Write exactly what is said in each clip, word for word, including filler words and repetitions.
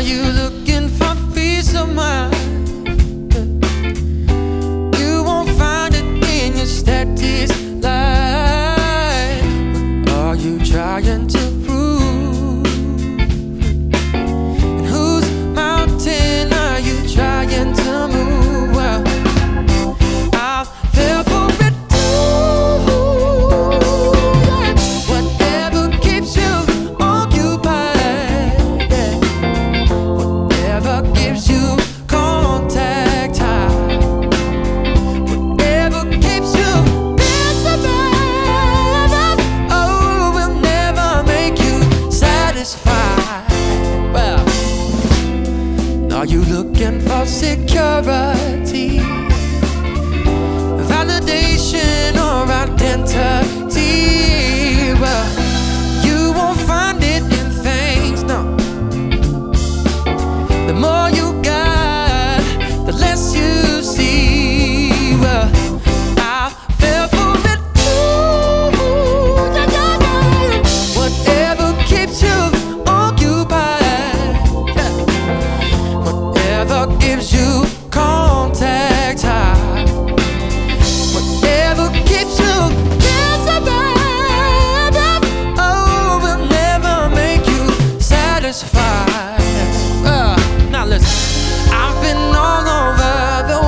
you looking for peace of mind? You won't find it in your status life. What are you trying to prove? And whose mountain are you trying to move? Well, I'll feel for it too. Whatever keeps you occupied, yeah. Whatever gives you contact high, whatever keeps you busy, oh, will never make you satisfied. Well, are you looking for security, validation, or identity? Well, you won't find it in things, no. The more you got, the less you see. Well, I fell for it too. Yeah, yeah, yeah. Whatever keeps you occupied, yeah. Whatever gives you contact high, whatever keeps you busy, oh, will never make you satisfied. Uh, now listen, I've been all over the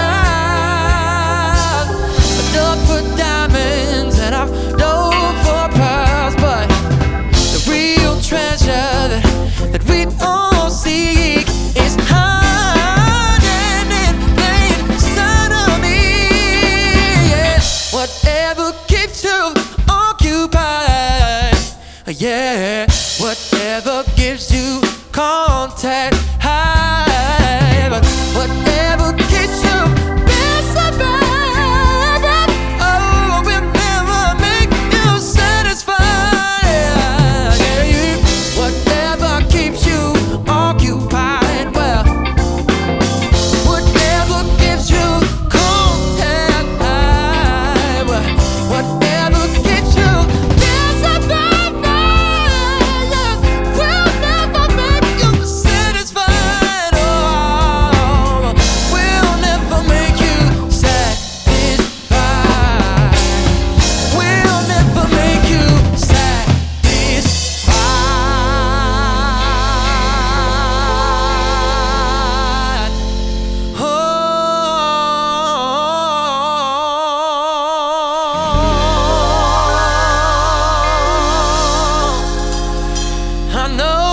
world. I dug for diamonds and I've dove for pearls, but the real treasure that, that we all seek is hiding in plain sight of me. Yeah. Whatever keeps you occupied, yeah. Whatever gives you contact high, but whatever keeps you busy, oh, will never make you satisfied. Yeah, yeah. Whatever keeps you occupied, well, whatever gives you contact high, well, whatever keeps you busy, will never make you satisfied. Oh, will never make you satisfied. Will never make you satisfied. Oh, I know.